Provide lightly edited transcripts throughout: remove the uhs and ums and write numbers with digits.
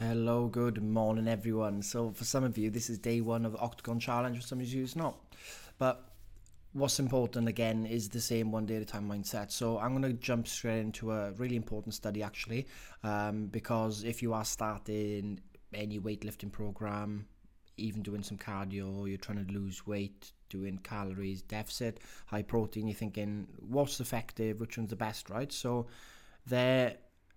Hello, good morning, everyone. So, for some of you, this is day one of the Octagon Challenge. For some of you, it's not. But what's important again is the same one day at a time mindset. So, I'm going to jump straight into a really important study, actually, because if you are starting any weightlifting program, even doing some cardio, you're trying to lose weight, doing calories deficit, high protein, you're thinking, what's effective, which one's the best, right? So, there.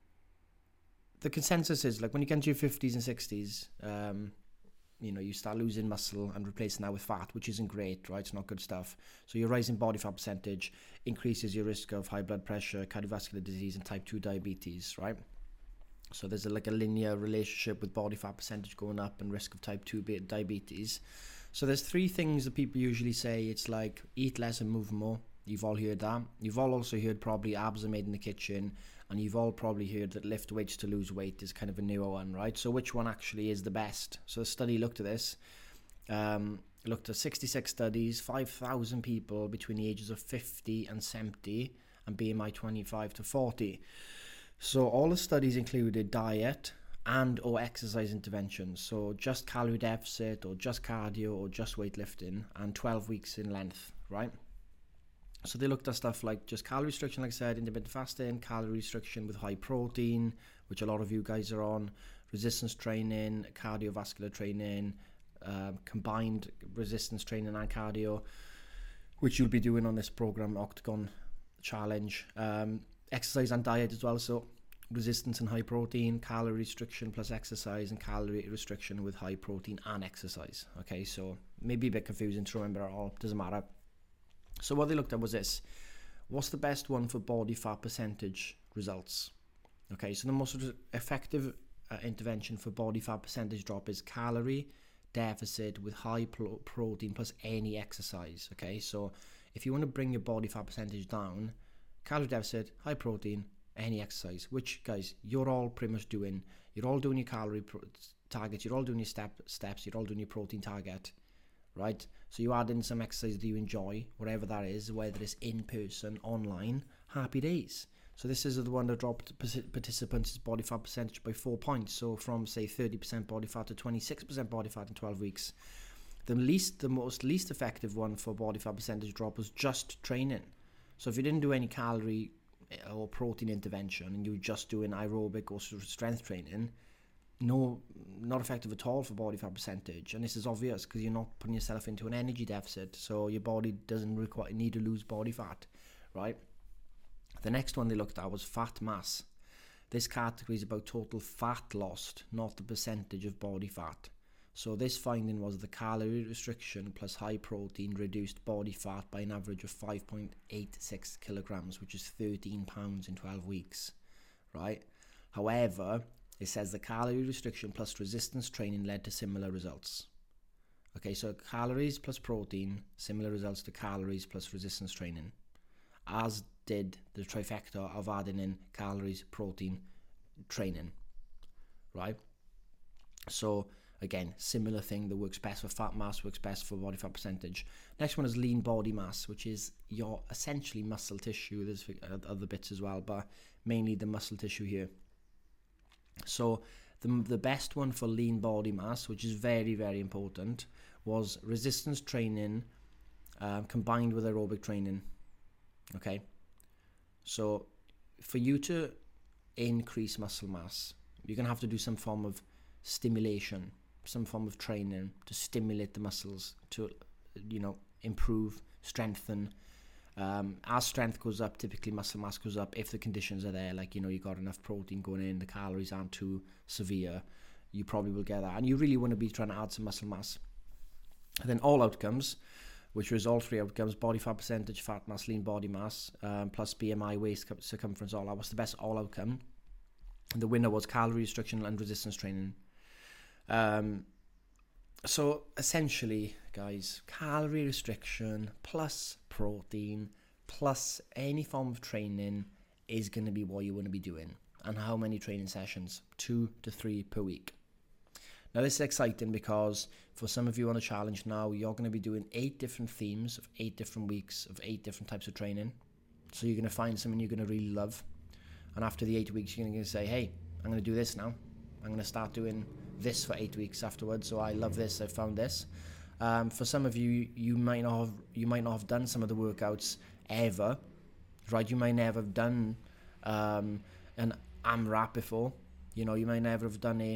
The consensus is like when you get into your 50s and 60s, you start losing muscle and replacing that with fat, which isn't great, right? It's not good stuff. So your rising body fat percentage increases your risk of high blood pressure, cardiovascular disease, and type 2 diabetes, right? So there's a linear relationship with body fat percentage going up and risk of type 2 diabetes. So there's three things that people usually say. It's like eat less and move more. You've all heard that. You've all also heard probably abs are made in the kitchen, and you've all probably heard that lift weights to lose weight is kind of a newer one, right? So which one actually is the best? So the study looked at this, looked at 66 studies, 5,000 people between the ages of 50 and 70 and BMI 25 to 40. So all the studies included diet and or exercise interventions. So just calorie deficit or just cardio or just weightlifting, and 12 weeks in length, right? So they looked at stuff like just calorie restriction, like I said, intermittent fasting, calorie restriction with high protein, which a lot of you guys are on, resistance training, cardiovascular training, combined resistance training and cardio, which you'll be doing on this program, Octagon Challenge. Exercise and diet as well, so resistance and high protein, calorie restriction plus exercise, and calorie restriction with high protein and exercise. Okay, so maybe a bit confusing to remember it all, doesn't matter. So what they looked at was this: what's the best one for body fat percentage results? Okay, so the most effective intervention for body fat percentage drop is calorie deficit with high protein plus any exercise. Okay, so if you want to bring your body fat percentage down, calorie deficit, high protein, any exercise, which, guys, you're all pretty much doing. You're all doing your calorie targets, you're all doing your steps, you're all doing your protein target, right? So you add in some exercise that you enjoy, whatever that is, whether it's in person, online, happy days. So this is the one that dropped participants' body fat percentage by 4 points. So from, say, 30% body fat to 26% body fat in 12 weeks. The most least effective one for body fat percentage drop was just training. So if you didn't do any calorie or protein intervention and you were just doing aerobic or strength training, not effective at all for body fat percentage. And this is obvious because you're not putting yourself into an energy deficit, so your body doesn't need to lose body fat, right? The next one they looked at was fat mass. This category is about total fat lost, not the percentage of body fat. So this finding was the calorie restriction plus high protein reduced body fat by an average of 5.86 kilograms, which is 13 pounds in 12 weeks, right? However, it says the calorie restriction plus resistance training led to similar results. Okay, so calories plus protein, similar results to calories plus resistance training, as did the trifecta of adding in calories, protein, training, right? So again, similar thing that works best for fat mass, works best for body fat percentage. Next one is lean body mass, which is your essentially muscle tissue. There's other bits as well, but mainly the muscle tissue here. So the best one for lean body mass, which is very, very important, was resistance training combined with aerobic training. Okay, so for you to increase muscle mass, you're going to have to do some form of stimulation, some form of training to stimulate the muscles to, improve, strengthen. As strength goes up, typically muscle mass goes up if the conditions are there, like, you got enough protein going in, the calories aren't too severe, you probably will get that. And you really want to be trying to add some muscle mass. And then all outcomes, which was all three outcomes: body fat percentage, fat mass, lean body mass, plus BMI, waist circumference, all that was the best all outcome. And the winner was calorie restriction and resistance training. So essentially, guys, calorie restriction plus protein plus any form of training is going to be what you want to be doing. And how many training sessions? 2 to 3 per week. Now this is exciting because for some of you on the challenge now, you're going to be doing 8 different themes of 8 different weeks of 8 different types of training. So you're going to find something you're going to really love. And after the 8 weeks, you're going to say, hey, I'm going to do this now. I'm going to start doing this for 8 weeks afterwards. So I love this. I found this. For some of you, you might not have done some of the workouts ever, right? You might never have done an AMRAP before. You know, you might never have done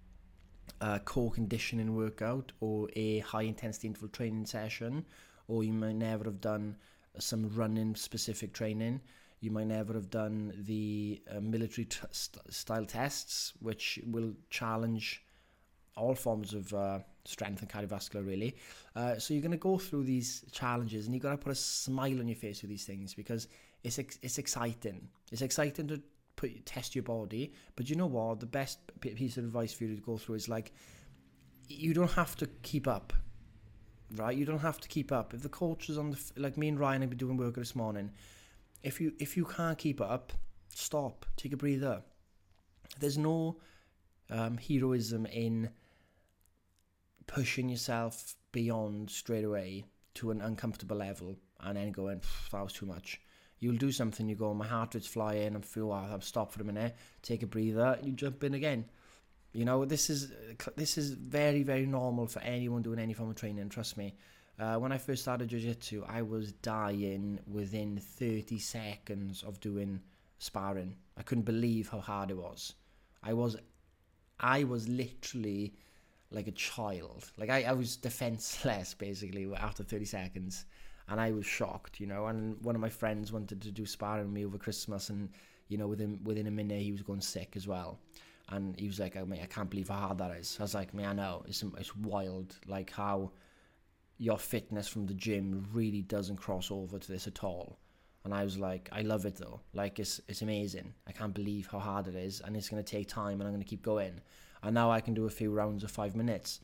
a core conditioning workout or a high intensity interval training session, or you might never have done some running specific training. You might never have done the military style tests, which will challenge all forms of strength and cardiovascular, really. So you're going to go through these challenges, and you've got to put a smile on your face with these things, because it's exciting. It's exciting to test your body. But you know what? The best piece of advice for you to go through is, like, you don't have to keep up, right? You don't have to keep up. If the coach is on like me and Ryan have been doing workout this morning, if you can't keep up, stop, take a breather. There's no heroism in pushing yourself beyond straight away to an uncomfortable level and then going, that was too much. You'll do something, you go, my heart rate's flying, I'm feel, I'll stop for a minute, take a breather, you jump in again. You know, this is very, very normal for anyone doing any form of training, trust me. When I first started jiu-jitsu, I was dying within 30 seconds of doing sparring. I couldn't believe how hard it was. I was literally like a child. Like I was defenseless basically after 30 seconds, and I was shocked, you know. And one of my friends wanted to do sparring with me over Christmas, and you know, within a minute he was going sick as well. And he was like, "Mate, I can't believe how hard that is." I was like, "Man, I know, it's wild, like how your fitness from the gym really doesn't cross over to this at all." And I was like, I love it though. Like, it's amazing. I can't believe how hard it is, and it's going to take time, and I'm going to keep going. And now I can do a few rounds of 5 minutes.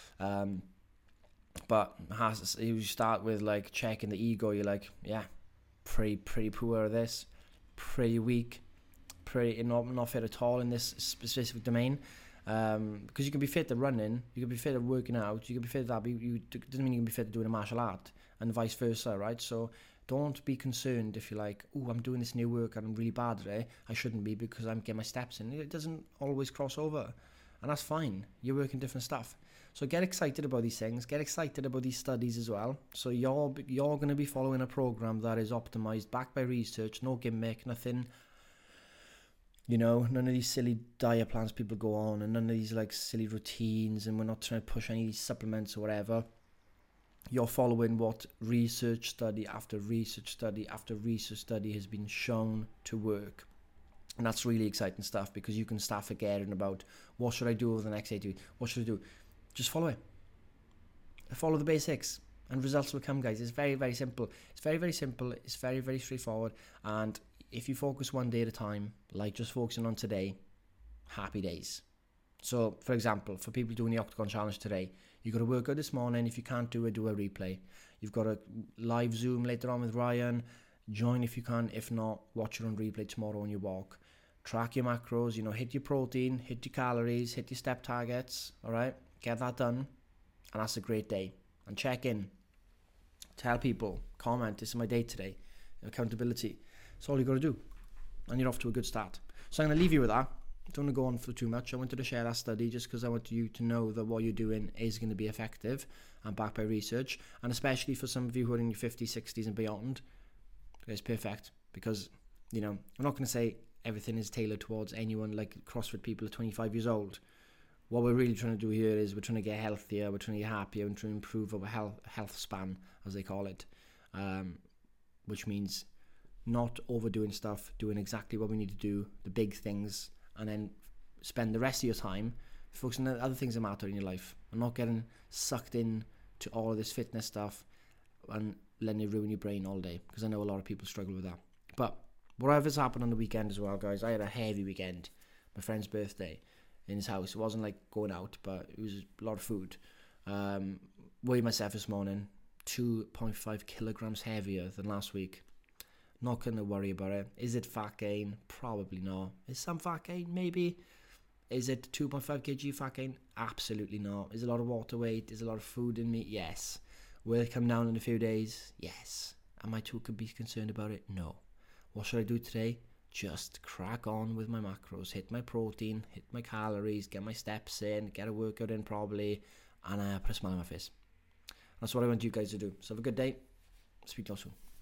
But you start with like checking the ego. You're like, yeah, pretty poor at this, pretty weak, pretty not fit at all in this specific domain. Because you can be fit at running, you can be fit at working out, you can be fit at that, but doesn't mean you can be fit at doing a martial art, and vice versa, right? So don't be concerned if you're like, oh, I'm doing this new work and I'm really bad at it. I shouldn't be, because I'm getting my steps in. It doesn't always cross over, and that's fine. You're working different stuff. So get excited about these things. Get excited about these studies as well. So you're going to be following a program that is optimized, backed by research, no gimmick, nothing. You know, none of these silly diet plans people go on, and none of these like silly routines, and we're not trying to push any of these supplements or whatever. You're following what research study after research study after research study has been shown to work. And that's really exciting stuff, because you can start forgetting about what should I do over the next 8 weeks. What should I do? Just follow it. Follow the basics, and results will come, guys. It's very, very simple. It's very, very simple. It's very, very straightforward. And if you focus one day at a time, like just focusing on today, happy days. So, for example, for people doing the Octagon Challenge today, you got to work out this morning. If you can't do it, do a replay. You've got a live Zoom later on with Ryan. Join if you can. If not, watch it on replay tomorrow on your walk. Track your macros, you know, hit your protein, hit your calories, hit your step targets, all right? Get that done, and that's a great day. And check in. Tell people, comment, this is my day today. Accountability. That's all you got to do, and you're off to a good start. So I'm going to leave you with that. Don't want to go on for too much. I wanted to share that study just because I want you to know that what you're doing is going to be effective and backed by research. And especially for some of you who are in your 50s, 60s and beyond, it's perfect, because, you know, I'm not going to say everything is tailored towards anyone like CrossFit people at 25 years old. What we're really trying to do here is we're trying to get healthier, we're trying to get happier, and trying to improve our health span, as they call it, which means not overdoing stuff, doing exactly what we need to do, the big things, and then spend the rest of your time focusing on other things that matter in your life, and not getting sucked in to all of this fitness stuff and letting it ruin your brain all day, because I know a lot of people struggle with that. But whatever's happened on the weekend as well, guys, I had a heavy weekend. My friend's birthday in his house. It wasn't like going out, but it was a lot of food. Weighed myself this morning, 2.5 kilograms heavier than last week. Not going to worry about it. Is it fat gain? Probably not. Is some fat gain? Maybe. Is it 2.5 kg fat gain? Absolutely not. Is a lot of water weight? Is a lot of food in me? Yes. Will it come down in a few days? Yes. Am I too be concerned about it? No. What should I do today? just crack on with my macros, hit my protein, hit my calories, get my steps in, get a workout in probably, and put a smile on my face. That's what I want you guys to do. So have a good day. Speak to you soon.